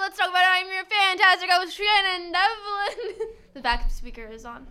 let's talk about it. I'm your fantastic host, Shannon Devlin. The backup speaker is on.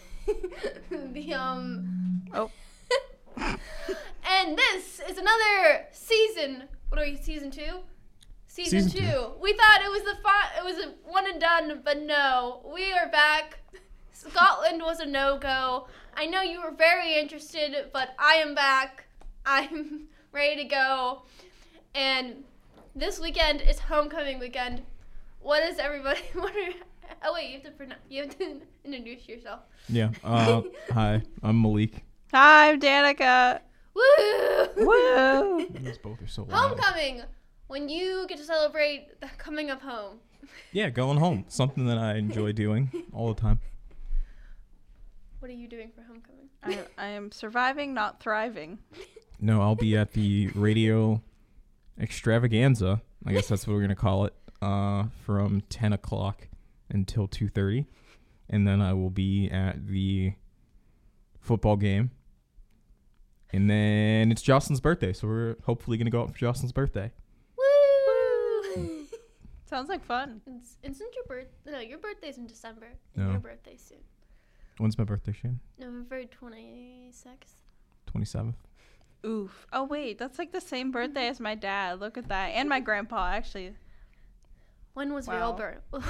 Oh. And this is another season. What are we, season 2? Season 2. We thought it was a one and done, but no. We are back. Scotland was a no-go. I know you were very interested, but I am back. I'm ready to go. And this weekend is homecoming weekend. What is everybody? Oh wait, you have to introduce yourself. Yeah. Hi, I'm Malik. Hi, I'm Danica. Woo! Woo! These both are so loud. Homecoming, when you get to celebrate the coming of home. Yeah, going home. Something that I enjoy doing all the time. What are you doing for homecoming? I am surviving, not thriving. No, I'll be at the radio extravaganza. I guess that's what we're gonna call it. From 10 o'clock until 2:30, and then I will be at the football game. And then it's Jocelyn's birthday, so we're hopefully gonna go out for Jocelyn's birthday. Woo! Sounds like fun. Isn't your birthday? No, your birthday's in December. No. And your birthday's soon. When's my birthday, Shane? November 26th. 27th. Oof. Oh, wait. That's like the same birthday as my dad. Look at that. And my grandpa, actually. When was Wow. Vale born?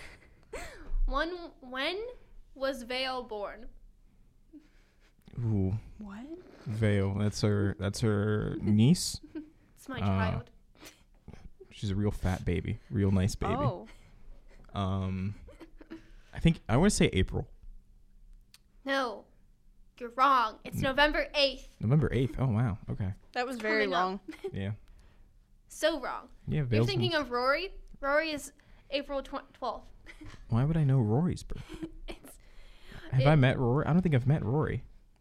When was Vale born? Ooh, What? Vale. That's her niece. It's my child. She's a real fat baby, real nice baby. Oh. I think I want to say April. No, you're wrong. It's November 8th. November 8th. Oh wow. Okay. That was very coming up. long. Yeah. So wrong. Yeah. You're Vale's thinking of Rory. Rory is April 12th. Why would I know Rory's birthday? Have it- I met Rory? I don't think I've met Rory.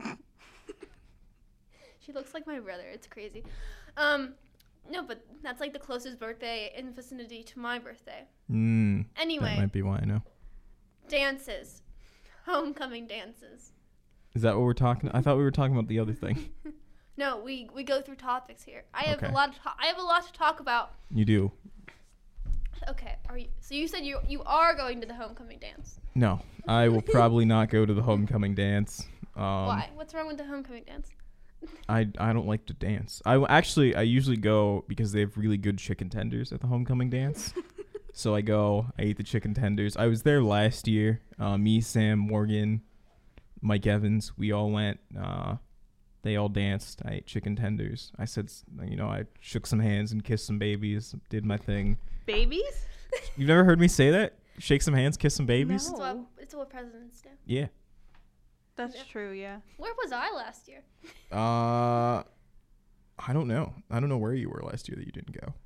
She looks like my brother. It's crazy. No, but that's like the closest birthday in vicinity to my birthday. Anyway, That might be why I know. dances. Homecoming dances. Is that what we're talking? I thought we were talking about the other thing. No, we go through topics here. I have Okay. I have a lot to talk about. You do? Okay, so you said you are going to the homecoming dance. No, I will probably not go to the homecoming dance. Why? What's wrong with the homecoming dance? I don't like to dance. I usually go because they have really good chicken tenders at the homecoming dance. So I eat the chicken tenders. I was there last year. Me, Sam, Morgan, Mike Evans, we all went. They all danced. I ate chicken tenders. I said, I shook some hands and kissed some babies. Did my thing. Babies? You've never heard me say that? Shake some hands, kiss some babies? No. It's what presidents do. Yeah. That's Yeah. true, yeah. Where was I last year? I don't know. I don't know where you were last year that you didn't go.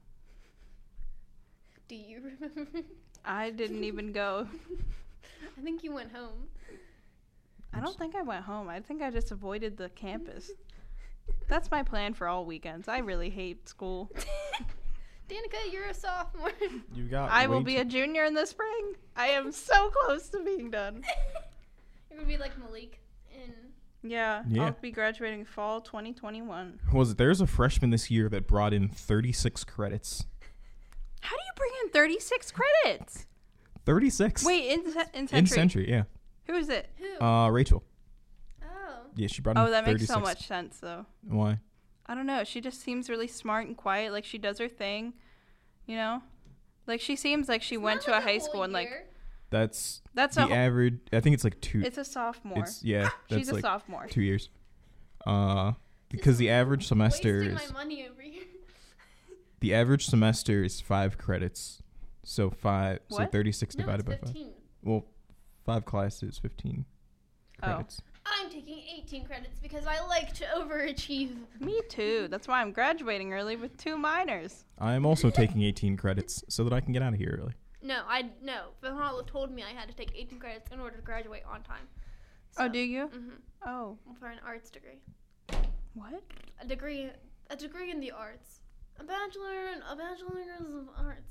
Do you remember? I didn't even go. I think you went home. I don't think I went home. I think I just avoided the campus. That's my plan for all weekends. I really hate school. Danica, you're a sophomore. You got. I will be a junior in the spring. I am so close to being done. You're gonna be like Malik in. Yeah, Yeah. I'll be graduating fall 2021. There's a freshman this year that brought in 36 credits. How do you bring in 36 credits? 36. Wait, in Century. In Century, yeah. Who is it? Who? Rachel. Oh. Yeah, she brought in Oh, that 36. makes so much sense, though. Why? I don't know. She just seems really smart and quiet. Like, she does her thing, you know? Like, she seems like she went to a high school and, like, That's that's the a average. I think it's like 2. it's a sophomore. That's She's a like sophomore. 2 years. Because the average semester Wasting is my money over here. the average semester is 5 credits. So 5. So What? 36 No, divided it's by 5. 15. Well, 5 classes, 15 Oh. credits. I'm taking 18 credits because I like to overachieve. Me too. That's why I'm graduating early with 2 minors. I am also taking 18 credits so that I can get out of here early. No. Vanilla told me I had to take 18 credits in order to graduate on time. Oh, do you? Mm-hmm. Oh. For an arts degree. What? A degree in the arts. A bachelor of arts.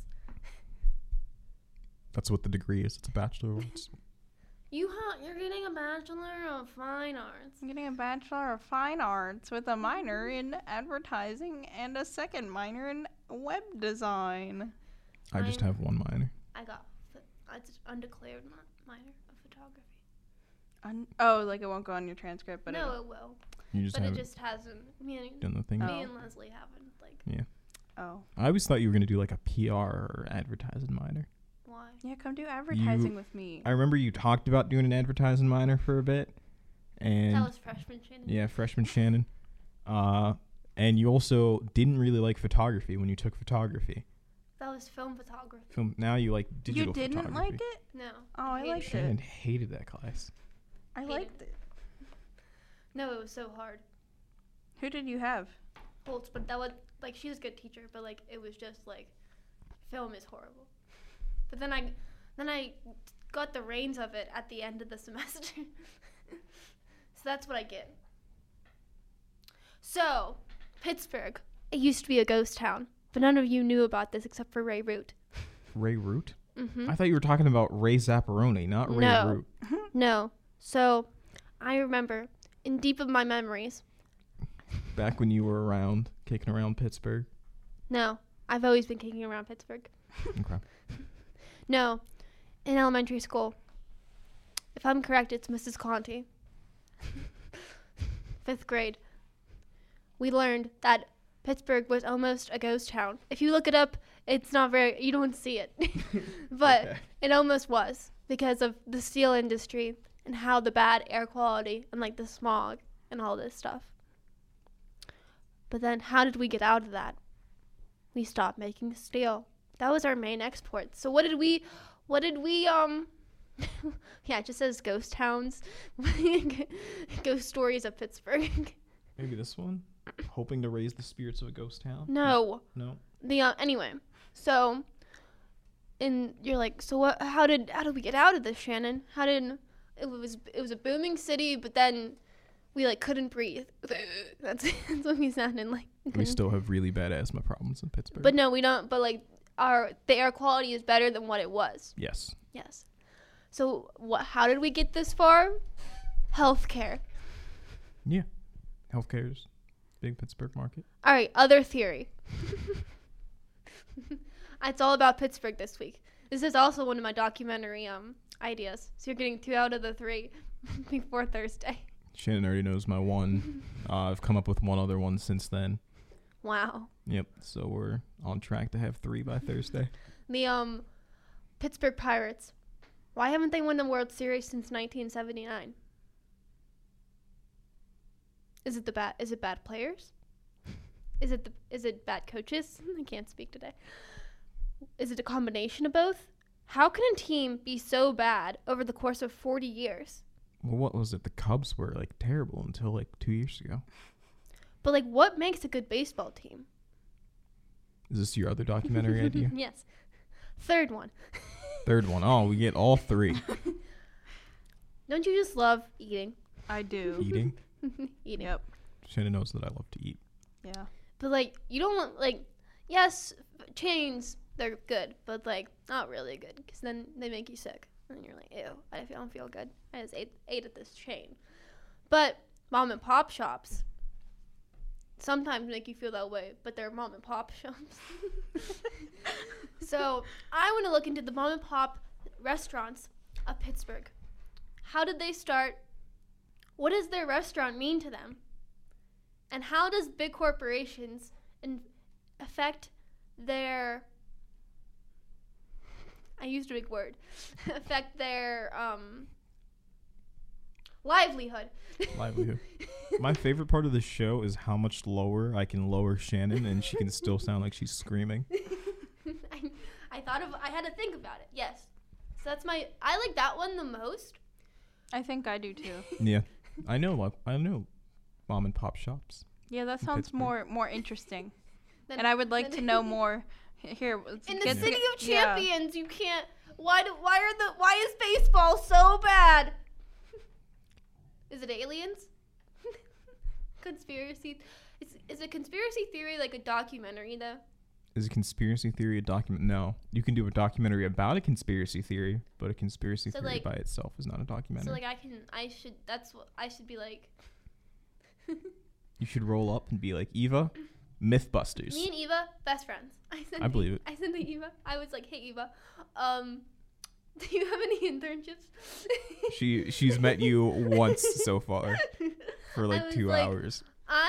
That's what the degree is. It's a bachelor of arts. You're getting a bachelor of fine arts. I'm getting a Bachelor of Fine Arts with a minor in advertising and a second minor in web design. I just have one minor. I got it's undeclared minor of photography. Like it won't go on your transcript, but no, it will. You just but it haven't just hasn't. done the thing. Me and Leslie haven't. Like. Yeah. Oh. I always thought you were gonna do like a PR or advertising minor. Why? Yeah, come do advertising with me. I remember you talked about doing an advertising minor for a bit, and That was freshman Shannon. yeah, freshman Shannon. And you also didn't really like photography when you took photography. That was film photography. Now you like digital You didn't photography. like it? No. Oh, I hated liked it. Shannon hated that class. I Hated liked it. No, it was so hard. Who did you have? Holtz, but that was like she's a good teacher, but like it was just like film is horrible. But then I got the reins of it at the end of the semester. So that's what I get. So, Pittsburgh. It used to be a ghost town, but none of you knew about this except for Ray Root. Ray Root? Mm-hmm. I thought you were talking about Ray Zapparoni, not Ray No. Root. No. So, I remember in deep of my memories. Back when you were around, kicking around Pittsburgh. No, I've always been kicking around Pittsburgh. Okay. No, in elementary school. If I'm correct, it's Mrs. Conti. 5th grade. We learned that Pittsburgh was almost a ghost town. If you look it up, it's not very, you don't see it. But Okay. it almost was because of the steel industry and how the bad air quality and like the smog and all this stuff. But then how did we get out of that? We stopped making steel. That was our main export. So what did we yeah, it just says ghost towns. Ghost stories of Pittsburgh. Maybe this one? Hoping to raise the spirits of a ghost town? No. No? Anyway. So and you're like, so what how did we get out of this, Shannon? It was a booming city, but then we like couldn't breathe. That's what we sounded like. We still have really bad asthma problems in Pittsburgh. But no, we don't. But like the air quality is better than what it was. Yes. Yes. So how did we get this far? Healthcare. Yeah. Healthcare's big Pittsburgh market. All right, other theory. It's all about Pittsburgh this week. This is also one of my documentary ideas. So you're getting 2 out of the 3 before Thursday. Shannon already knows my one. I've come up with one other one since then. Wow. Yep. So we're on track to have 3 by Thursday. The Pittsburgh Pirates. Why haven't they won the World Series since 1979? Is it bad players? Is it bad coaches? I can't speak today. Is it a combination of both? How can a team be so bad over the course of 40 years? Well, what was it? The Cubs were like terrible until like 2 years ago. But like, what makes a good baseball team? Is this your other documentary idea? Yes. Third one. Third one. Oh, we get all 3. Don't you just love eating? I do. Eating. Eating. Yep. Shannon knows that I love to eat. Yeah. But like, you don't want like, yes, chains, they're good, but like not really good because then they make you sick and you're like, ew, I don't feel good. I just ate at this chain. But mom and pop shops sometimes make you feel that way, but they're mom and pop shops. So I want to look into the mom and pop restaurants of Pittsburgh. How did they start? What does their restaurant mean to them? And how does big corporations affect their, I used a big word, affect their livelihood? Livelihood. My favorite part of the show is how much lower I can lower Shannon and she can still sound like she's screaming. I had to think about it, yes. So I like that one the most. I think I do too. Yeah. I know mom and pop shops. Yeah, that In sounds Pittsburgh. more interesting. Then- And I would like then- to know more. Here, In the get- city of yeah. champions, you can't. Why is baseball so bad? Is it aliens? Conspiracy. Is a conspiracy theory like a documentary though? Is a conspiracy theory a document? No. You can do a documentary about a conspiracy theory, but a conspiracy So, theory like- by itself is not a documentary. So like that's what I should be like. You should roll up and be like, Eva, Mythbusters. Me and Eva, best friends. I believe it. I sent to Eva. I was like, hey Eva, do you have any internships? She's met you once so far for I like was 2 like, hours.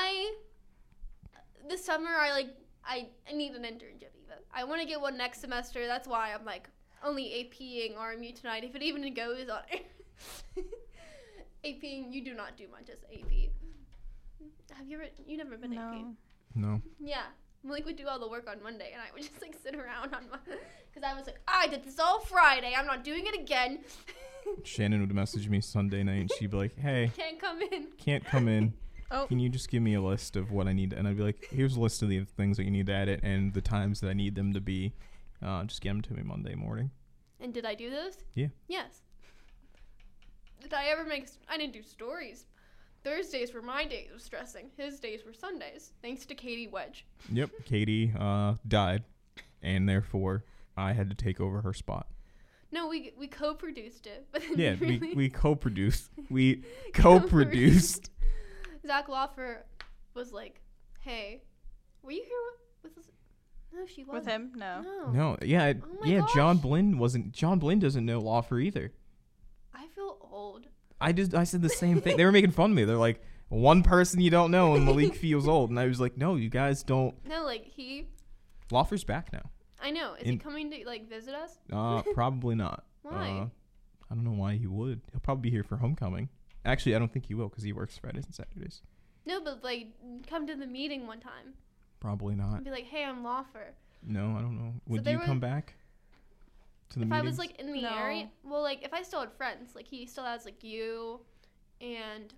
This summer I need an internship, Eva. I want to get one next semester. That's why I'm like only APing RMU tonight, if it even goes on air. APing, you do not do much as AP. Have you never been No. AP? No. Yeah. Malik would do all the work on Monday, and I would just like sit around on my, because I was like, I did this all Friday. I'm not doing it again. Shannon would message me Sunday night, and she'd be like, "Hey, Can't come in. can't come in. Oh. Can you just give me a list of what I need?" And I'd be like, "Here's a list of the things that you need to edit and the times that I need them to be. Just get them to me Monday morning." And did I do those? Yeah. Yes. Did I ever I didn't do stories. Thursdays were my days of stressing. His days were Sundays. Thanks to Katie Wedge. Yep. Katie died, and therefore I had to take over her spot. No, we co-produced it. But then Yeah, really we co-produced. We co-produced. Zach Loffer was like, "Hey, were you here with us?" No, she wasn't. With him? No. No, yeah, Oh my yeah. John gosh. Blinn wasn't. John Blinn doesn't know Lawfer either. I feel old. I said the same thing. They were making fun of me. They're like, one person you don't know, and Malik feels old. And I was like, no, you guys don't. No, Lawfer's back now. I know. Is he coming to visit us? Probably not. Why? I don't know why he would. He'll probably be here for homecoming. Actually, I don't think he will because he works Fridays and Saturdays. No, but come to the meeting one time Probably not. and be like, "Hey, I'm Lawfer." No, I don't know. Would there you was- come back to the If meetings? I was in the No. area, well, if I still had friends, he still has you, and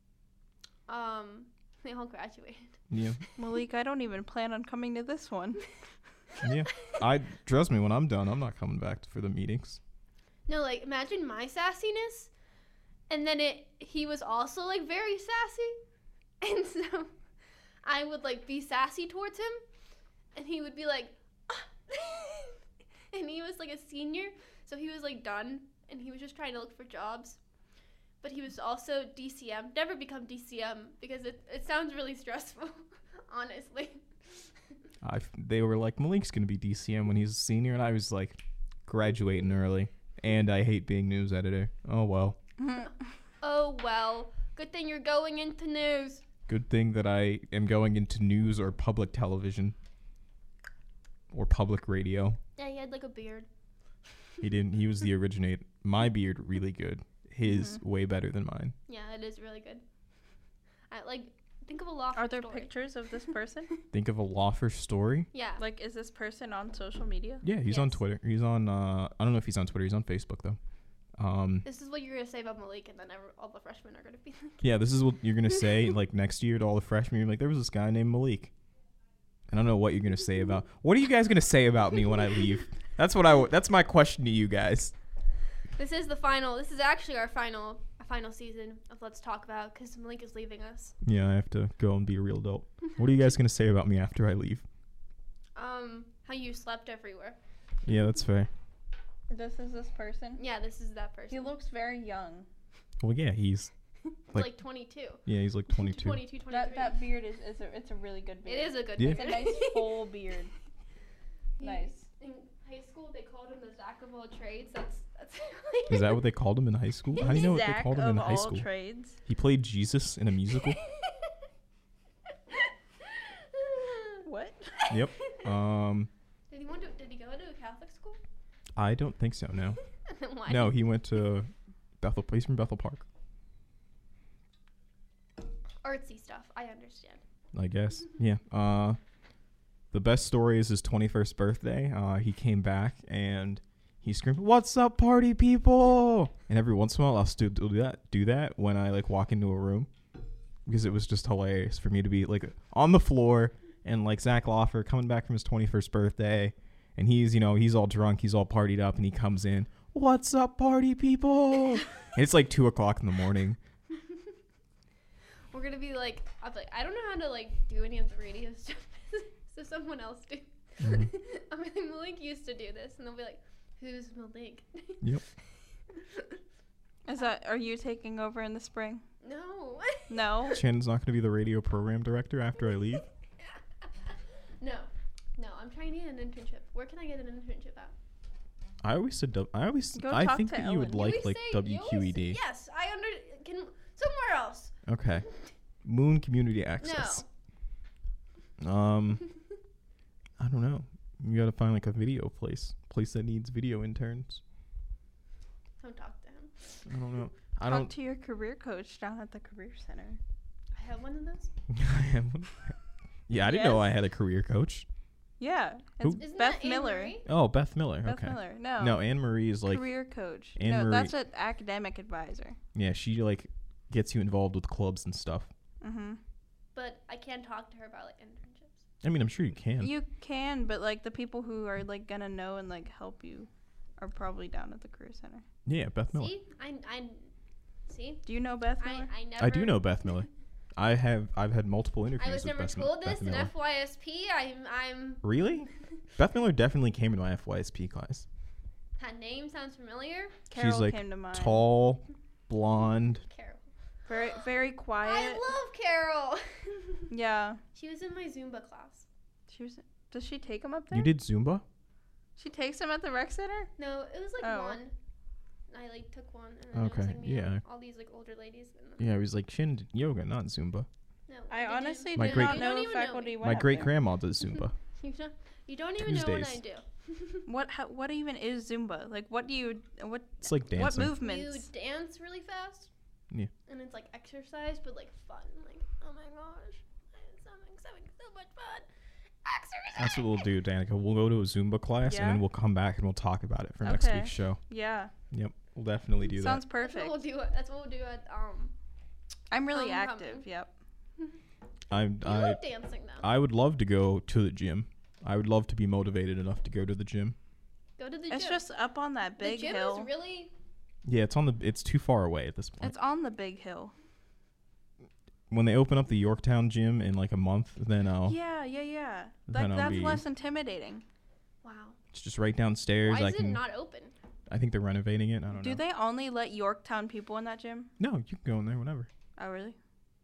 they all graduated. Yeah. Malik, I don't even plan on coming to this one. Yeah. Trust me, when I'm done, I'm not coming back for the meetings. No, imagine my sassiness, and then he was also very sassy, and so I would be sassy towards him, and he would be like, "Ah." And he was a senior, so he was done, and he was just trying to look for jobs, but he was also DCM. Never become DCM because it sounds really stressful, honestly. They were like, Malik's gonna be DCM when he's a senior, and I was like, graduating early, and I hate being news editor. Oh well. Oh well, good thing you're going into news. Good thing that I am going into news or public television or public radio. Yeah, he had a beard. He didn't. He was the originate. My beard really good. His way better than mine. Yeah, it is really good. I think of a law. Are there story. pictures of this person? Think of a Lawfer story. Yeah. Is this person on social media? Yeah, he's on Yes. Twitter. He's on. I don't know if he's on Twitter. He's on Facebook though. This is what you're gonna say about Malik, and then all the freshmen are gonna be like, Yeah, this is what you're gonna say next year to all the freshmen. You're like, there was this guy named Malik. I don't know what you're gonna say about. What are you guys gonna say about me when I leave? That's That's my question to you guys. "This is the final. This is actually our final season of Let's Talk About because Malik is leaving us." Yeah, I have to go and be a real adult. What are you guys gonna say about me after I leave? How you slept everywhere. Yeah, that's fair. This is this person? Yeah, this is that person. He looks very young. Well, yeah, he's He's 22. yeah, he's like 22. 22, 23. That beard it's a really good beard. It is a good Yeah. beard. It's a nice full beard. Nice. In high school, they called him the Jack of all trades. That's Is that what they called him in high school? How do you know what they Zach called him of in high all school? trades. He played Jesus in a musical. What? Yep. Did he go to a Catholic school? I don't think so. No. Why? No, he went to Bethel. He's from Bethel Park, Artsy stuff. I understand. I guess. Yeah. The best story is his 21st birthday. He came back and he screamed, "What's up, party people?" And every once in a while, I'll still do that when I walk into a room, because it was just hilarious for me to be on the floor and Zach Lawfer coming back from his 21st birthday, and he's all drunk, he's all partied up, and he comes in, "What's up, party people?" And it's 2:00 in the morning. We're gonna be I was I don't know how to do any of the radio stuff, so someone else do. Mhm. I mean, Malik used to do this, and they'll be like, "Who's Malik?" Yep. Are you taking over in the spring? No. No. Shannon's not going to be the radio program director after I leave. can I get an internship at? I always said Go I talk think to that you would Ellen. like You always say- you always- WQED. Yes, can somewhere else. Okay. Moon Community Access. I don't know. You gotta find like a video place that needs video interns. Don't talk to him. I don't know. Talk to your career coach down at the career center. I have one of those. I have one. Yeah, I didn't know I had a career coach. Yeah, Who? it's Isn't Beth that Anne Miller. Marie? Oh, Beth Miller. Beth Okay. Miller. No. No, Anne Marie is like career coach. Anne no, Marie- that's an academic advisor. yeah, she like gets you involved with clubs and stuff. Mm-hmm. But I can't talk to her about like internships. I mean, I'm sure you can. You can, but like the people who are like gonna know and like help you are probably down at the career center. Yeah, Beth Miller. See, I see. Do you know Beth Miller? I never. I do know Beth Miller. I've had multiple interviews I was with never Beth, told Beth this in Miller. FYSP. I'm. Really? Beth Miller definitely came in my FYSP class. That name sounds familiar. Carol She's like came to mind. tall, blonde. Carol. Very quiet. I love Carol. Yeah. She was in my Zumba class. She was. Does she take him up there? You did Zumba? She takes him at the rec center. No, it was like Oh. one. I like took one, and then it Okay, was like me yeah. and all these like older ladies. And then, Yeah, I was like, she did yoga, not Zumba. no, I did you- honestly My did great- not You know don't if even know faculty me. went My up great there. grandma does Zumba. You don't even know what I Tuesdays. do. What even is Zumba? Like what do you what It's like what dancing. You movements? dance really fast. Yeah. And it's like exercise, but like fun. Like, oh my gosh, it's having so much fun. Exercise. That's what we'll do, Danica. We'll go to a Zumba class and Yeah? then we'll come back and we'll talk about it for next Okay. week's show. Yeah. Yep, we'll definitely do Sounds that. That's perfect. what we'll do. That's what we'll do at I'm really Homecoming. active. Yep. You I love dancing though. I would love to go to the gym. I would love to be motivated enough to go to the gym. Go to the It's gym. just up on that The big gym hill. is really. Yeah, it's too far away at this point. It's on the big hill. When they open up the Yorktown gym in like a month, then Yeah. Then Like I'll that's be- less intimidating. Wow. it's just right downstairs. Why I is it can. not open? I think they're renovating it. I don't Do know. they only let Yorktown people in that gym? No, you can go in there whenever. Oh really?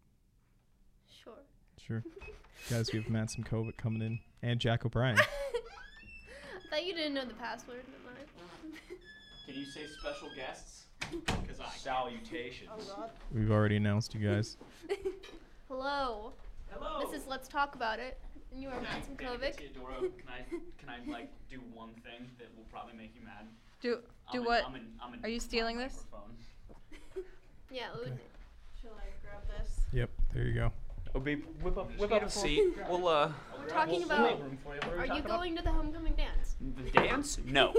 Sure. Sure. Guys, we have Matt Simkovic coming in and Jack O'Brien. I thought you didn't know the password. Never mind. Can you say special guests? Because salutations. We've already announced you guys. Hello. Hello. This is Let's Talk About It. And you are Matt Simkovic. Theodoro, can I like do one thing that will probably make you mad? Do I'm what? I'm Are you stealing this? microphone. Yeah. Shall I grab this? Yep, there you go. Whip up a Beautiful. seat. We'll We're talking we'll about. make room for you. What Are you talking about? going to the homecoming dance? The dance? No.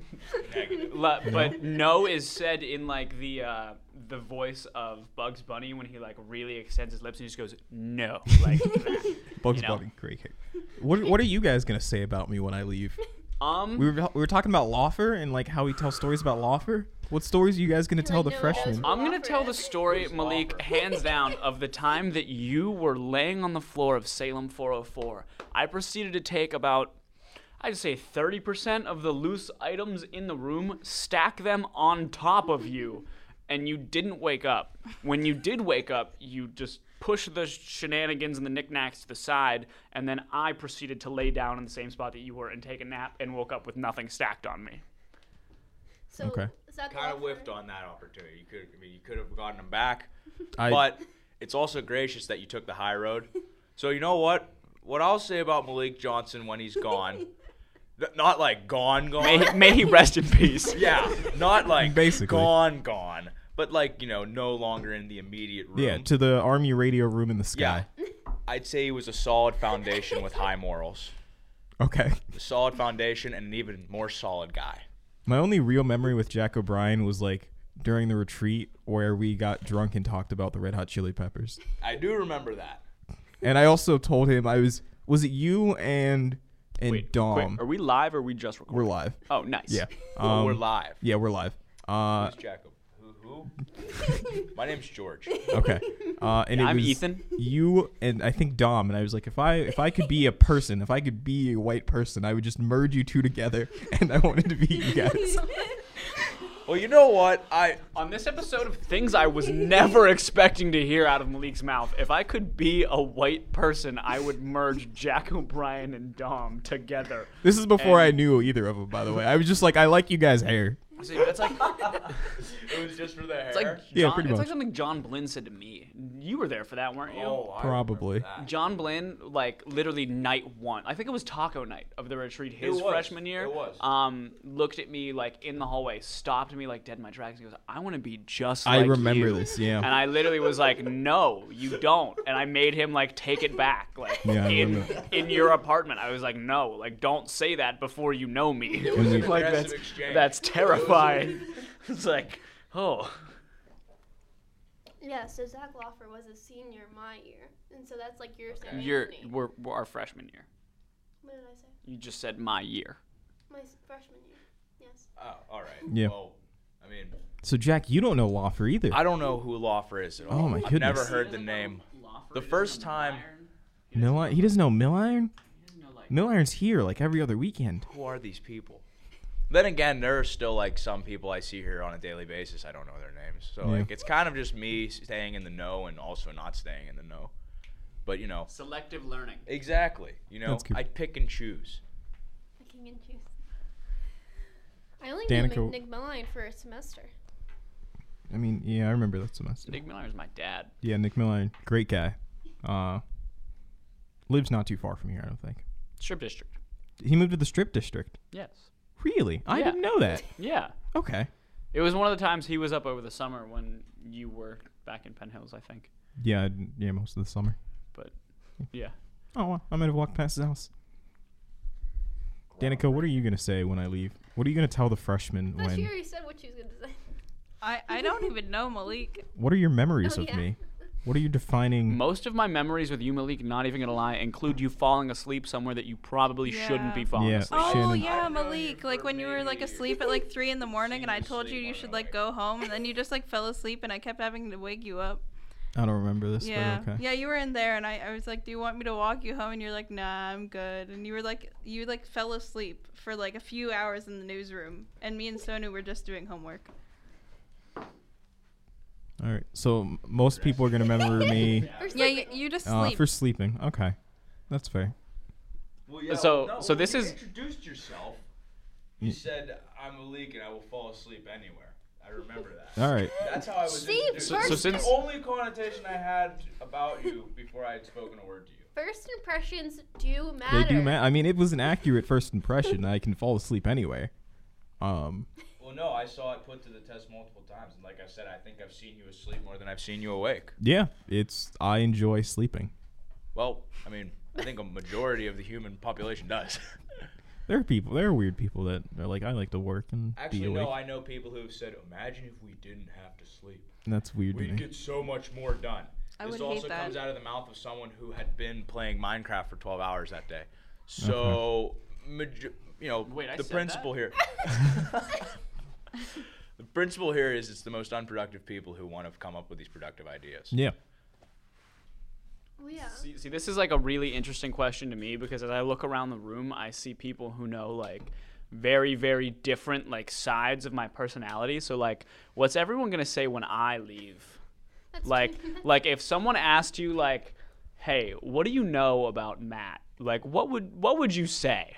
But no is said in like the voice of Bugs Bunny when he like really extends his lips and he just goes no like that. Bugs You know. Bunny, great kick. What are you guys gonna say about me when I leave? We were talking about Laufer and like how he tells stories about Laufer. What stories are you guys gonna Can tell I the know freshmen? those? I'm gonna Offer tell it. the story, Who's Malik, offer? hands down, of the time that you were laying on the floor of Salem 404. I proceeded to take about, I'd say 30% of the loose items in the room, stack them on top of you, and you didn't wake up. When you did wake up, you just pushed the shenanigans and the knickknacks to the side, and then I proceeded to lay down in the same spot that you were and take a nap and woke up with nothing stacked on me. So, Okay. is that the Kind of offer? whiffed on that opportunity. You could have gotten him back, I but it's also gracious that you took the high road. So you know what? What I'll say about Malik Johnson when he's gone, not like gone, May he rest in peace. yeah, not like Basically. gone, but like no longer in the immediate room. yeah, to the Army radio room in the sky. Yeah. I'd say he was a solid foundation with high morals, Okay. a solid foundation, and an even more solid guy. My only real memory with Jack O'Brien was like during the retreat where we got drunk and talked about the Red Hot Chili Peppers. I do remember that. And I also told him was it you and Wait, Dom? quick, are we live or are we just recording? We're live. Oh, nice. Yeah. Well, we're live. Yeah, we're live. Who's Jacob? Who? My name's George. Okay. And I'm it was Ethan. You and I think Dom, and I was like, if I could be a person, if I could be a white person, I would just merge you two together, and I wanted to be you guys. Well, you know what? On this episode of things I was never expecting to hear out of Malik's mouth, if I could be a white person, I would merge Jack O'Brien and Dom together. This is before And- I knew either of them, by the way. I was just like, I like you guys' hair. See, that's like It was just for the hair. it's like Yeah, John, pretty it's much. like something John Blinn said to me. You were there for that, weren't you? Oh, I Probably. remember that. John Blinn, like literally night one, I think it was taco night of the retreat, his It was. freshman year. It was. Looked at me like in the hallway, stopped me like dead in my tracks. He goes, "I want to be just I like remember you." this, yeah. And I literally was like, "No, you don't." And I made him like take it back, like Yeah, I in remember. in your apartment. I was like, "No, like don't say that before you know me." It was an like aggressive that's exchange. that's terrifying. It's like, oh. Yeah, so Zach Loffer was a senior my year, and so that's like your same age You're as me. we're our freshman year. What did I say? You just said my year. My freshman year. Yes. Oh, all right. Yeah. Well, I mean, So, Jack, you don't know Lawfer either. I don't know who Lawfer is at all. Oh, my I've never goodness. heard the name. The first time. He doesn't know Mill Iron? Mill Iron's here like every other weekend. Who are these people? Then again, there are still like some people I see here on a daily basis. I don't know their names, so Yeah. like it's kind of just me staying in the know and also not staying in the know. But you know, Selective learning. exactly. You know, That's good. I pick and choose. Picking and choosing. I only Danica- knew Nick Milline for a semester. I mean, yeah, I remember that semester. Nick Miller is my dad. Yeah, Nick Mill Iron, great guy. Lives not too far from here, I don't think. Strip district. He moved to the Strip District. Yes. Really? I Yeah. didn't know that. Yeah. Okay. It was one of the times he was up over the summer when you were back in Penn Hills, I think. Yeah, most of the summer. But yeah. Oh, well, I might have walked past his house. Danica, what are you going to say when I leave? What are you going to tell the freshmen I thought she when... already said what she was going to say. I don't even know Malik. What are your memories Oh, of yeah. me? What are you defining? Most of my memories with you, Malik, not even gonna lie, include you falling asleep somewhere that you probably shouldn't be Yeah. falling Yeah. asleep. Oh Shannon. yeah, I know Malik. you Like for when you were like many asleep at like 3 in the morning, and I Seen you told you sleep you more should than like awake. go home, and then you just like fell asleep, and I kept having to wake you up. I don't remember this, Yeah, but okay. yeah, you were in there, and I was like, "Do you want me to walk you home?" And you're like, "Nah, I'm good." And you fell asleep for like a few hours in the newsroom, and me and Sonu were just doing homework. All right. So most people are going to remember me Or Yeah, sleeping. you just sleep. for sleeping. Okay. That's fair. Well, So this when is- you introduced yourself. You- You said, "I'm Malik and I will fall asleep anywhere." I remember that. All right. That's how I was See, introduced. So It's since- the only connotation I had about you before I had spoken a word to you. First impressions do matter. They do matter. I mean, it was an accurate first impression. I can fall asleep anywhere. Well, no, I saw it put to the test multiple times, and like I said, I think I've seen you asleep more than I've seen you awake. Yeah, I enjoy sleeping. Well, I mean, I think a majority of the human population does. There are weird people that are like, I like to work and be Actually, awake. no, I know people who have said, "Imagine if we didn't have to sleep. And that's weird to We'd me. get so much more done." I This would hate also that. comes out of the mouth of someone who had been playing Minecraft for 12 hours that day. So, Wait, I the said principle here. The principle here is it's the most unproductive people who want to come up with these productive ideas. Yeah. Oh, yeah. See, this is like a really interesting question to me because as I look around the room, I see people who know like very, very different like sides of my personality. So like, what's everyone gonna say when I leave? That's Like if someone asked you like, "Hey, what do you know about Matt?" Like, what would you say?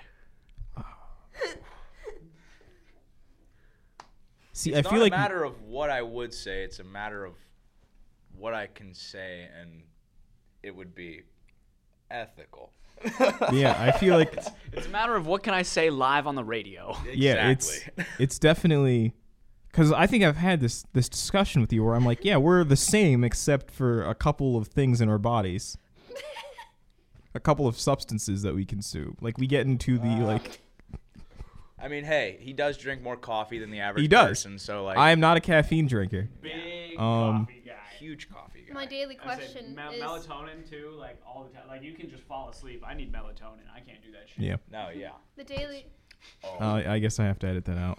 See, It's I not feel a like matter of what I would say. It's a matter of what I can say, and it would be ethical. yeah, I feel like It's a matter of what can I say live on the radio. yeah, it's definitely because I think I've had this discussion with you where I'm like, yeah, we're the same except for a couple of things in our bodies, a couple of substances that we consume. Like we get into the like. I mean, hey, he does drink more coffee than the average He does. person, so like I am not a caffeine drinker. Big coffee guy. huge coffee guy. My daily question is melatonin too, like all the time. Like you can just fall asleep. I need melatonin. I can't do that shit. Yeah. No, yeah. the daily. I guess I have to edit that out.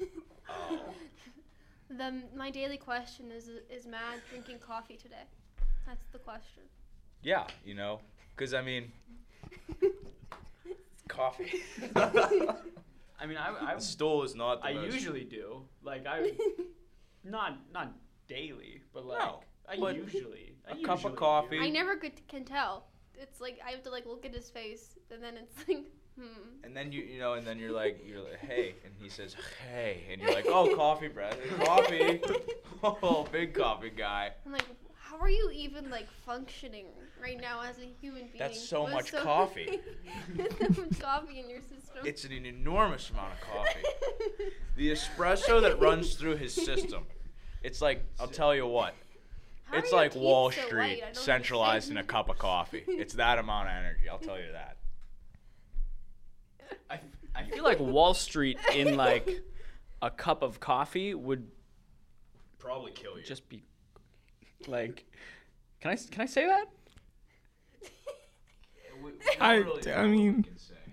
My daily question is Matt drinking coffee today? That's the question. Yeah, because I mean, coffee. I mean, I The stool is not the I most. usually do. Like I, not daily, but like No, I but usually. I a cup of usually coffee. do. I never can tell. It's like I have to like look at his face, and then it's like, And then and then you're like, hey, and he says, hey, and you're like, oh, coffee, Brad, coffee. Oh, big coffee guy. I'm like, how are you even like functioning right now as a human being? That's so with much coffee. so much coffee in your system. It's an enormous amount of coffee. The espresso that runs through his system. It's like, I'll tell you what. How are It's your like teeth Wall so Street white? I don't centralized in a understand. cup of coffee. It's that amount of energy, I'll tell you that. I feel like Wall Street in like a cup of coffee would Probably kill you. just be like. Can I say that? I mean,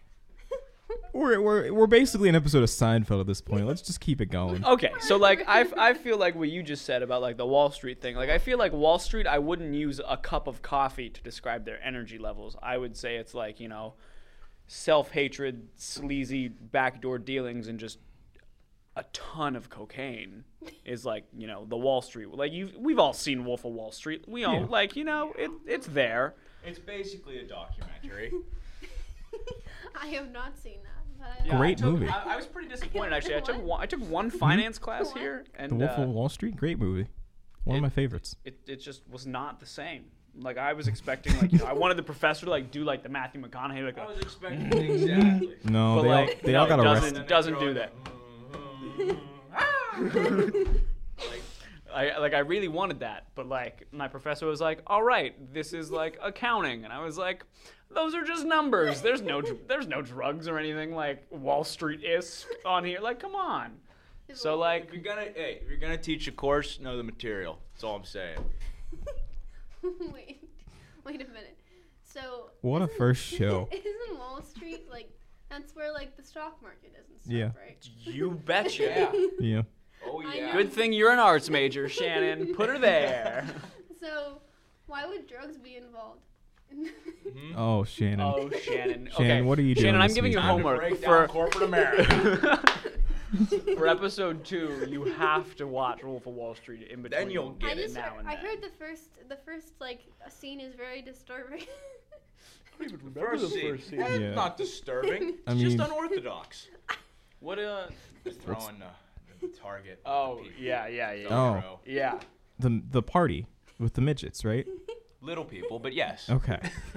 we're basically an episode of Seinfeld at this point. Let's just keep it going. Okay, so like I feel like what you just said about like the Wall Street thing. Like I feel like Wall Street, I wouldn't use a cup of coffee to describe their energy levels. I would say it's like, self-hatred, sleazy backdoor dealings, and just a ton of cocaine is like, the Wall Street. Like we've all seen Wolf of Wall Street. We all Yeah. it's there. It's basically a documentary. I have not seen that. But Yeah, Great movie. I was pretty disappointed actually. What? I took one finance class What? here, and The Wolf of Wall Street, great movie. One of my favorites. it just was not the same. Like I was expecting, like I wanted the professor to like do like the Matthew McConaughey, like I was expecting exactly. No, but they all got it arrested. doesn't do that. I really wanted that, but like my professor was like, "All right, this is like accounting," and I was like, "Those are just numbers. There's no drugs or anything like Wall Street is on here. Like, come on." So like, If you're gonna teach a course, know the material. That's all I'm saying. wait a minute. So What a isn't- first show. Isn't Wall Street like that's where like the stock market is and stuff, Yeah. right? you betcha. Yeah. Oh I yeah. know. Good thing you're an arts major, Shannon. Put her there. So why would drugs be involved? Oh, Shannon. Oh, Shannon. Shannon, Okay. what are you doing Shannon, I'm this giving you week? Time to homework break for down corporate America. for episode 2. You have to watch Wolf of Wall Street in between. Then you'll I get it. just now and I then. heard the first like scene is very disturbing. The first scene. Yeah. Not disturbing. I It's just mean- unorthodox. What Throwing the target. at Oh, people. yeah. Oh. Throw. Yeah. The party with the midgets, right? Little people, but yes. Okay.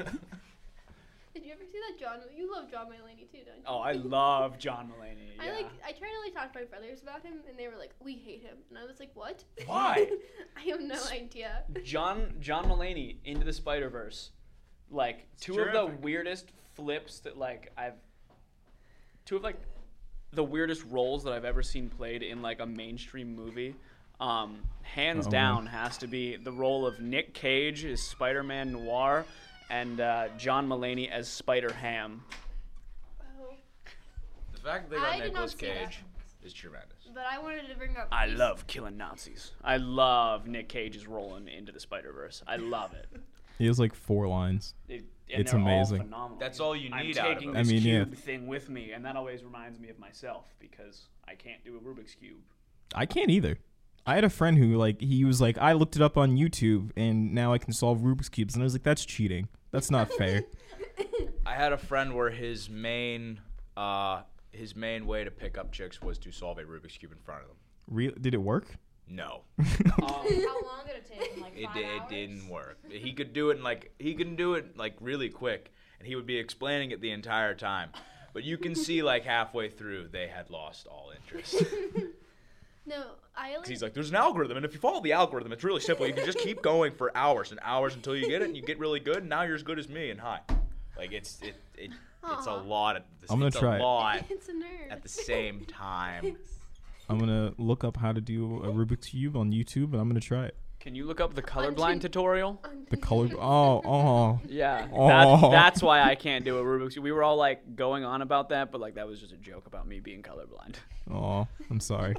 Did you ever see that John? You love John Mulaney too, don't you? Oh, I love John Mulaney. Yeah. I tried to like talk to my brothers about him, and they were like, "We hate him," and I was like, "What?" Why? I have no idea. John Mulaney, Into the Spider-Verse. Like two of the terrific. weirdest flips that two of like the weirdest roles that I've ever seen played in like a mainstream movie. Hands Uh-oh. down has to be the role of Nick Cage as Spider-Man Noir and John Mulaney as Spider-Ham. Oh. The fact that they I got did not Nicolas see that. Cage is tremendous. But I wanted to bring up. I love killing Nazis. I love Nick Cage's role in Into the Spider-Verse. I love it. He has like 4 lines. And It's they're all amazing. phenomenal. That's all you I'm need out of taking him. this I mean, yeah. cube thing with me, and that always reminds me of myself because I can't do a Rubik's cube. I can't either. I had a friend who he was like, I looked it up on YouTube and now I can solve Rubik's cubes, and I was like, that's cheating. That's not fair. I had a friend where his main way to pick up chicks was to solve a Rubik's cube in front of them. Did it work? No, How long did it take him? Like 5 it hours? didn't work. He could do it really quick, and he would be explaining it the entire time. But you can see like halfway through they had lost all interest. No, I like. He's like, there's an algorithm, and if you follow the algorithm, it's really simple. You can just keep going for hours and hours until you get it, and you get really good. And now you're as good as me. And hi, like it's a Aw. lot. I'm gonna it's try a it. lot It's a nerd. at the same time. I'm going to look up how to do a Rubik's cube on YouTube, and I'm going to try it. Can you look up the colorblind tutorial? The color. Oh. Yeah, Oh. that's why I can't do a Rubik's cube. We were all like going on about that, but like that was just a joke about me being colorblind. Oh, I'm sorry.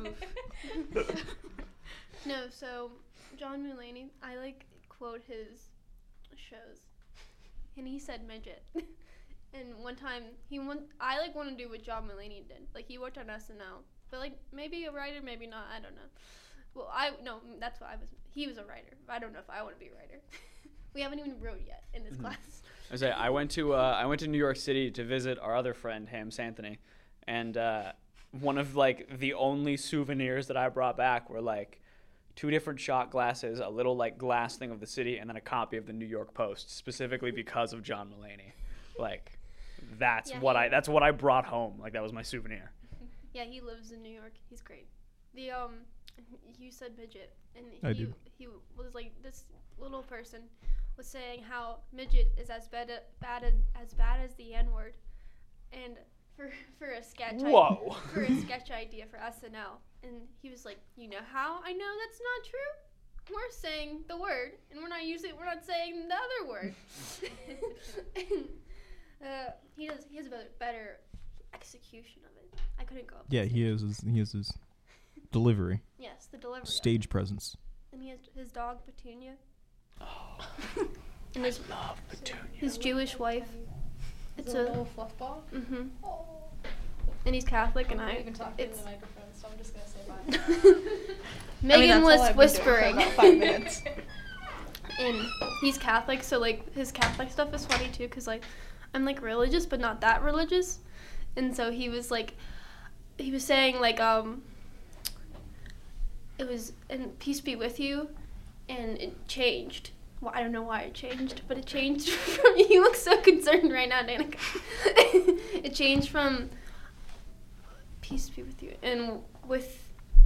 No, so John Mulaney, I like quote his shows, and he said midget, And one time I like want to do what John Mulaney did. Like he worked on SNL, but like maybe a writer, maybe not. I don't know. Well, that's what I was. He was a writer. I don't know if I want to be a writer. We haven't even wrote yet in this class. I went to New York City to visit our other friend Ham Santhony, and one of like the only souvenirs that I brought back were like 2 different shot glasses, a little like glass thing of the city, and then a copy of the New York Post, specifically because of John Mulaney. Like that's what I brought home. Like that was my souvenir. Yeah, he lives in New York. He's great. You said midget, and he was like this little person was saying how midget is as bad as the N-word, and for a sketch for a sketch idea for SNL, and he was like, you know how I know that's not true? We're saying the word, and we're not saying the other word. He has a better execution of it. I couldn't go up. Yeah, he has his delivery. Yes, the delivery. Stage presence. And he has his dog Petunia. Oh, and I love Petunia. His Jewish wife. It's a little fluff ball. Mhm. And he's Catholic, and I'm not even talking in the microphone, so I'm just gonna say bye. Megan was whispering. For about 5 minutes. And he's Catholic, so like his Catholic stuff is funny too, cause like I'm like religious, but not that religious, and so he was saying like it was and peace be with you, and it changed. Well, I don't know why it changed, but it changed from. You look so concerned right now, Danica. It changed from peace be with you, and with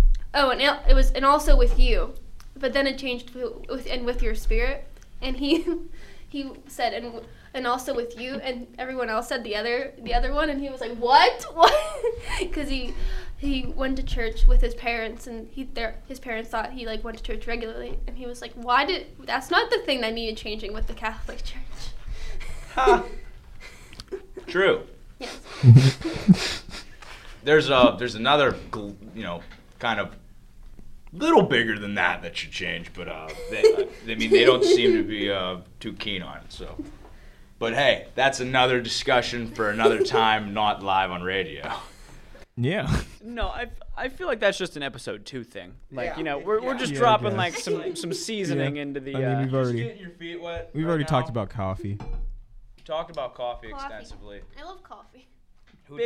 and also with you, but then it changed with your spirit, and he said and also with you, and everyone else said the other one, and he was like, what because he went to church with his parents, and his parents thought he like went to church regularly, and he was like, that's not the thing that needed changing with the Catholic Church. True. Yes. There's another kind of little bigger than that should change, but they don't seem to be too keen on it. So, but hey, that's another discussion for another time, not live on radio. Yeah. No, I feel like that's just an episode 2 thing. Like, we're just Yeah, I dropping guess. like some seasoning into the. I mean, we've already Getting your feet wet. we've right already now. talked about coffee. Talked about coffee extensively. I love coffee. Who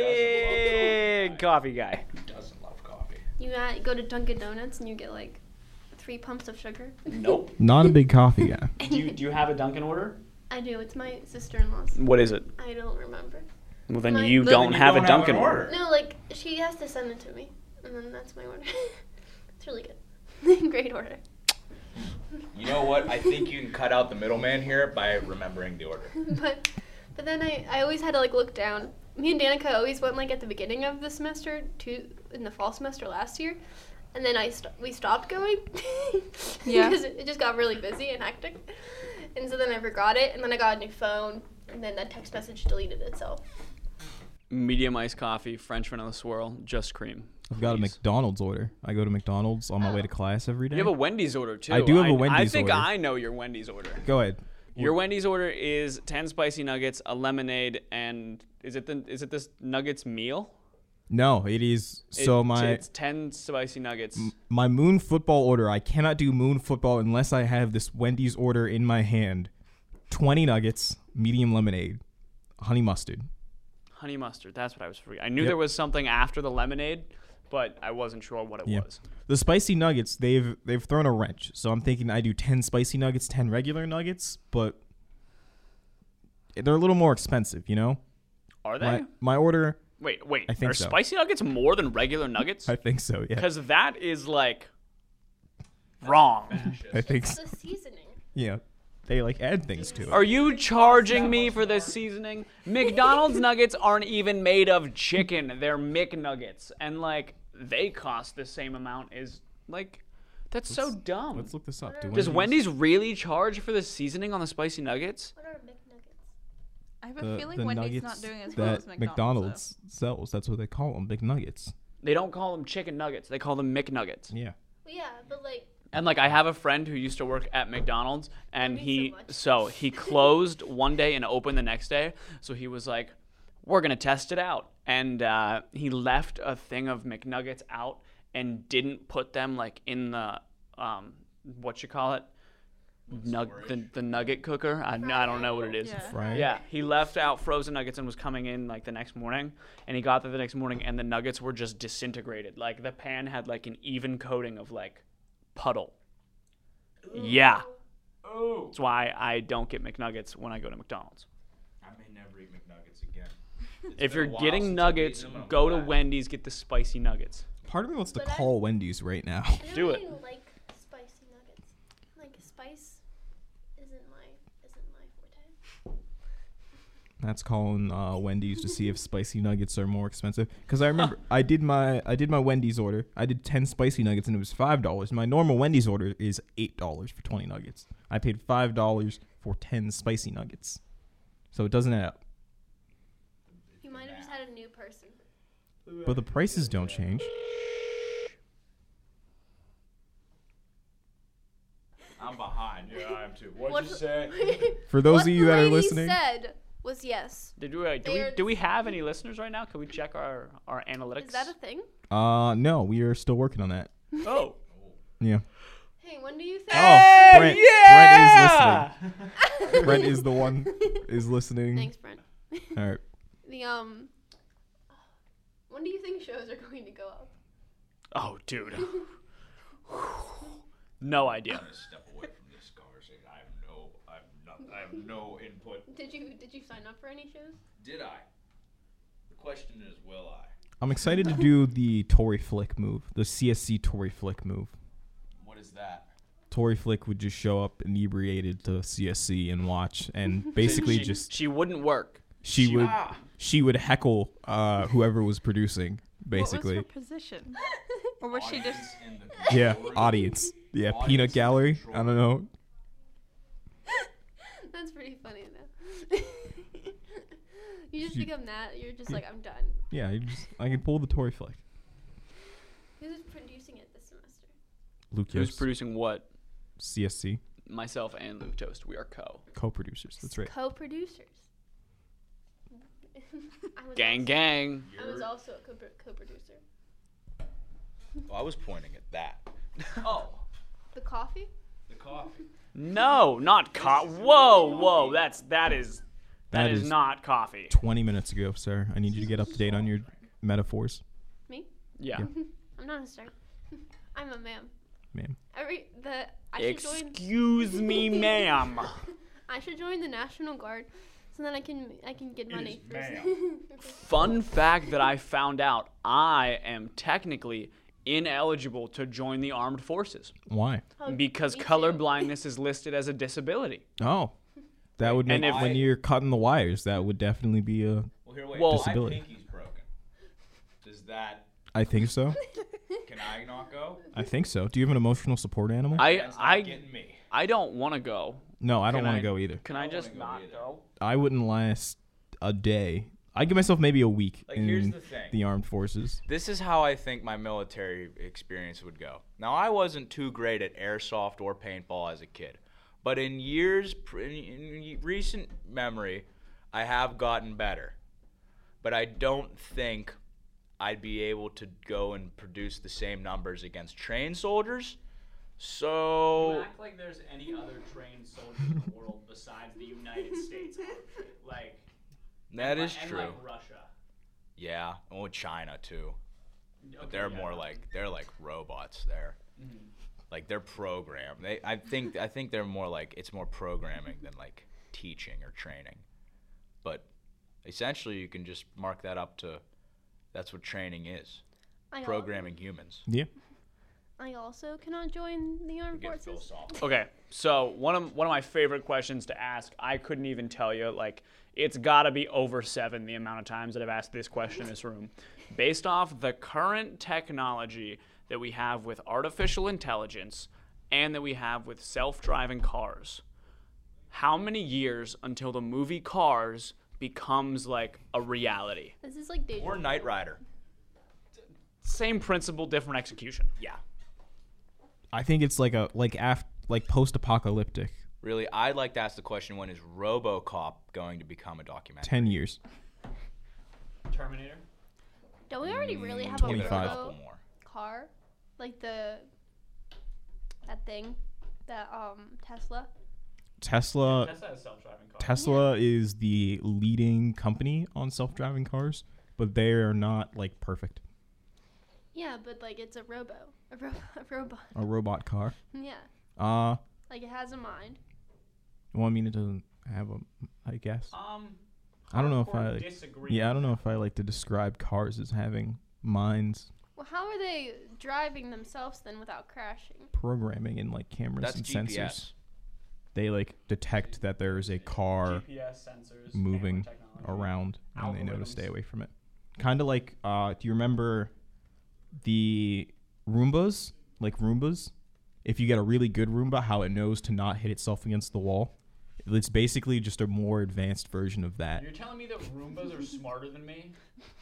big coffee guy. Who doesn't love coffee? You go to Dunkin' Donuts and you get like 3 pumps of sugar. Nope. Not a big coffee guy. Do you have a Dunkin' order? I do. It's my sister-in-law's. What is it? I don't remember. Well, then My- you Then don't you have don't a have Dunkin' an order. order. No, like she has to send it to me, and then that's my order. It's really good. Great order. You know what? I think you can cut out the middleman here by remembering the order. But then I always had to like look down. Me and Danica always went like at the beginning of the semester in the fall semester last year, and then we stopped going. Yeah. Because it just got really busy and hectic, and so then I forgot it, and then I got a new phone, and then that text message deleted itself. Medium iced coffee, French vanilla swirl, just cream. I've got a Please. McDonald's order. I go to McDonald's on my way to class every day. You have a Wendy's order too. I do have a I Wendy's think order. I know your Wendy's order. Go ahead. Your Wendy's order is 10 spicy nuggets, a lemonade, and is it this nuggets meal? No, it is. So it's 10 spicy nuggets. my Moon football order, I cannot do Moon football unless I have this Wendy's order in my hand. 20 nuggets, medium lemonade, honey mustard. Honey mustard. That's what I was forgetting. I knew Yep. there was something after the lemonade, but I wasn't sure what it Yeah. was. The spicy nuggets, they've thrown a wrench. So I'm thinking I do 10 spicy nuggets, 10 regular nuggets, but they're a little more expensive, you know? Are they? My order, Wait. I think Are so. spicy nuggets more than regular nuggets? I think so, yeah. Because that is like wrong. I think It's so. the seasoning. Yeah. They like add things to it. Are you charging me for this seasoning? McDonald's nuggets aren't even made of chicken. They're McNuggets. And like they cost the same amount as like that's so dumb. Let's look this up. Does Wendy's really charge for the seasoning on the spicy nuggets? What are McNuggets? I have a feeling the Wendy's nuggets not doing as well that as McDonald's. McDonald's sells? That's what they call them, big nuggets. They don't call them chicken nuggets. They call them McNuggets. Yeah. Well, yeah, but like And like I have a friend who used to work at McDonald's, and makes so much. he closed one day and opened the next day. So he was like, "We're gonna test it out," and he left a thing of McNuggets out and didn't put them like in the what you call it, the nugget cooker. I don't know what it is. Yeah. Right. Yeah, he left out frozen nuggets and was coming in like the next morning, and he got there the next morning, and the nuggets were just disintegrated. Like the pan had like an even coating of like puddle. Yeah. Oh. That's why I don't get McNuggets when I go to McDonald's. I may never eat McNuggets again. It's If been a you're while getting since I've nuggets, eaten them, and I'm go to glad. Wendy's, get the spicy nuggets. Part of me wants to But I- call Wendy's right now. I don't Do it. really like spicy nuggets. Like spice isn't my forte. That's calling Wendy's to see if spicy nuggets are more expensive. Because I remember I did my Wendy's order. I did 10 spicy nuggets and it was $5. My normal Wendy's order is $8 for 20 nuggets. I paid $5 for 10 spicy nuggets. So it doesn't add up. You might have just had a new person. But the prices don't change. I'm behind. Yeah, I am too. What'd What- you say? For those What of you that the are lady listening, said was yes. Do we have any listeners right now? Can we check our analytics? Is that a thing? no, we are still working on that. Oh. Yeah. Hey, when do you think? Oh, Brent. yeah! Brent is listening. Brent is the one is listening. Thanks, Brent. All right. The when do you think shows are going to go up? Oh, dude. No idea. I'm gonna step away from this conversation. I have no input. Did you sign up for any shows? Did I? The question is, will I? I'm excited to do the Tory Flick move, the CSC Tory Flick move. What is that? Tory Flick would just show up inebriated to CSC and watch, and basically she wouldn't work. she would heckle whoever was producing, basically. What was her position? Or was she just? Audience in the Yeah, control room. audience. Yeah, Audience peanut in gallery. control I don't room. know. That's pretty funny though. You just become that. You're just like, I'm done. Yeah, I can pull the Tory Flick. Who's producing it this semester? Luke Who's Yost, producing what? CSC, Myself and Luke Toast. We are co-producers. That's right. Co-producers. I was Gang, also, gang. I was also a co-producer. Well, I was pointing at that. Oh. The coffee? The coffee. No, not Whoa. That is That is not coffee. 20 minutes ago, sir. I need you to get up to date on your metaphors, Me? Yeah. I'm not a star. I'm a ma'am. ma'am. I should join. Excuse me, ma'am. I should join the National Guard, so then I can get money. Fun fact that I found out: I am technically ineligible to join the armed forces Why? because me too. color blindness is listed as a disability. Oh, that would make And if- when you're cutting the wires, that would definitely be a. Well, here, wait. Well- my Disability. pinky's broken. Does that? I think so. Can I not go? I think so. Do you have an emotional support animal? That's not I getting me. I don't want to go. No, I don't Can want I- to go either. Can I don't just wanna go not either. go? I wouldn't last a day. I give myself maybe a week Like, in here's the thing. the armed forces. This is how I think my military experience would go. Now, I wasn't too great at airsoft or paintball as a kid, but in recent memory, I have gotten better. But I don't think I'd be able to go and produce the same numbers against trained soldiers. So, act like there's any other trained soldiers in the world besides the United States. Like that is true. like Russia. Yeah, and with China too. But they're more like robots there. Like they're programmed. I think they're more like it's more programming than like teaching or training. But essentially you can just mark that up to that's what training is. Programming humans. Yeah. I also cannot join the armed Get forces. philosophical. Okay, so one of my favorite questions to ask, I couldn't even tell you. Like, it's got to be over 7 the amount of times that I've asked this question in this room. Based off the current technology that we have with artificial intelligence and that we have with self-driving cars, how many years until the movie Cars becomes like a reality? This is like Deja Or vu. Knight Rider. Same principle, different execution. Yeah. I think it's like post-apocalyptic. Really, I'd like to ask the question: when is RoboCop going to become a documentary? 10 years. Terminator. Don't we already really have 25. a A couple robo more. car? Like that thing, that Tesla. Tesla That's not a self-driving car. Tesla is the leading company on self-driving cars, but they are not like perfect. Yeah, but like it's a robot. A robot car. Yeah, like it has a mind. Well, I mean, it doesn't have a. I guess. I don't know if I. disagree. Yeah, I don't know if I like to describe cars as having minds, Well, how are they driving themselves then without crashing? programming, and like cameras That's and GPS. sensors. They like detect that there is a car GPS sensors, moving camera technology. around, and they know to Algorithms. stay away from it. Kind of like, do you remember the Roombas? Like Roombas? If you get a really good Roomba, how it knows to not hit itself against the wall. It's basically just a more advanced version of that. You're telling me that Roombas are smarter than me?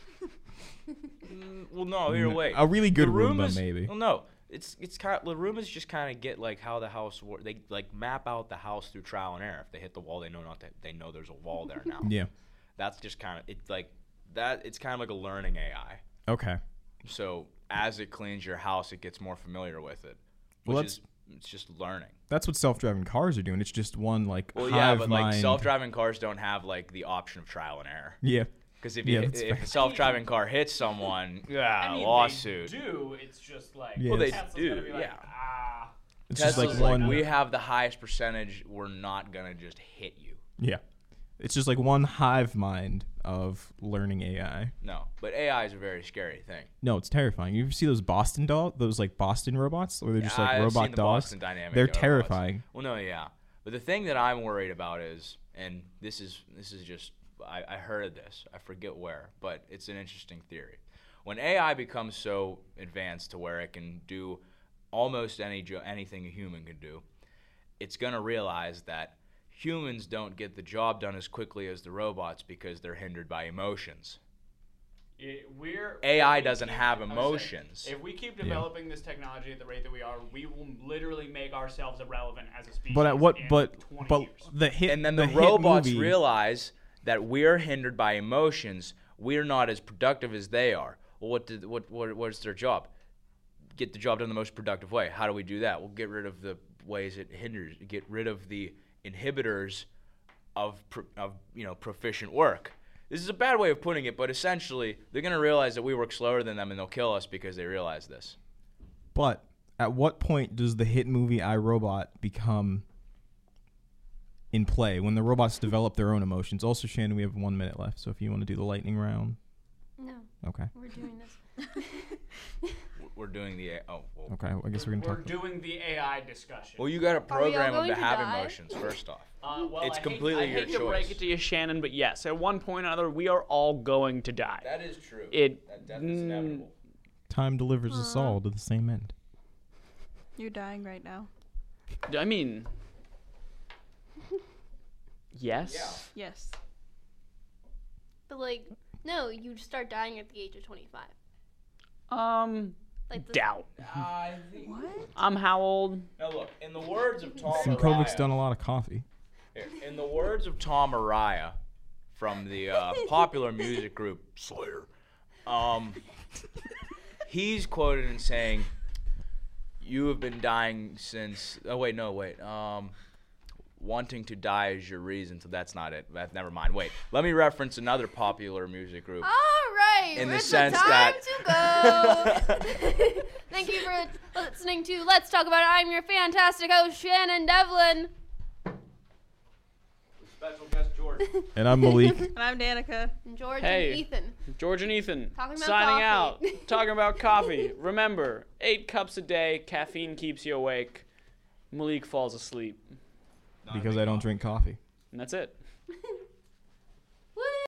Well, no, here, wait. A really good The Roomba, Roombas- maybe. Well, no. It's kind of, the Roombas just kind of get like how the house works. They like map out the house through trial and error. If they hit the wall, they know not to. They know there's a wall there now. Yeah. That's just kind of it's like that. It's kind of like a learning AI. Okay. So as it cleans your house, it gets more familiar with it. Well, Which that's- is it's just learning. That's what self-driving cars are doing. It's just one like Well, yeah, hive but like mind. self-driving cars don't have like the option of trial and error. Yeah. Because if Yeah, you that's if fair. a self-driving car hits someone, I mean, lawsuit. They do. It's just like Yeah, Well, they Tesla's do, gonna be like, yeah. It's just like Tesla's one. we have the highest percentage. We're not gonna just hit you. Yeah. It's just like one hive mind of learning AI. No, but AI is a very scary thing. No, it's terrifying. You ever see those those like Boston robots, where they're just like I've robot seen the dogs? Boston Dynamic They're robots. terrifying. Well, no, yeah, but the thing that I'm worried about is, and this is just I heard this. I forget where, but it's an interesting theory. When AI becomes so advanced to where it can do almost anything a human can do, it's gonna realize that humans don't get the job done as quickly as the robots because they're hindered by emotions. AI doesn't have emotions. If we keep developing this technology at the rate that we are, we will literally make ourselves irrelevant as a species. But at what? in But 20 years. the hit. And then the hit robots movie, realize that we're hindered by emotions. We're not as productive as they are. Well, what's their job? Get the job done the most productive way. How do we do that? We'll get rid of the ways it hinders. Get rid of the inhibitors of proficient work. This is a bad way of putting it, but essentially they're going to realize that we work slower than them, and they'll kill us because they realize this. But at what point does the hit movie I, Robot become in play? When the robots develop their own emotions. Also, Shannon, we have 1 minute left, so if you want to do the lightning round. No, Okay. we're doing this. We're doing the Okay. I guess we're gonna We're talk. doing the AI discussion. Well, you got to Are we all program them going to to have die? emotions first off. Well, It's I completely hate, your I hate to break choice. it to you, Shannon, but yes, at one point or another, we are all going to die. That is true. It- Death is inevitable. Time delivers us all to the same end. You're dying right now. I mean, yes. Yes. But like, no, you start dying at the age of 25. Like the, Doubt. What? I'm how old? Now look, in the words of Tom And Kovic's done a lot of coffee. in the words of Tom Araya from the popular music group Slayer, he's quoted in saying, "You have been dying since." Oh wait, no, wait. Wanting to die is your reason, so that's not it. Never mind. Wait, let me reference another popular music group. All right, In the it's sense time that- to go. Thank you for listening to Let's Talk About It. I'm your fantastic host, Shannon Devlin. Special guest George. And I'm Malik. And I'm Danica. And George Hey. and Ethan. George and Ethan Talking about signing coffee. out, talking about coffee. Remember, 8 cups a day. Caffeine keeps you awake. Malik falls asleep, Because I don't drink coffee. and that's it.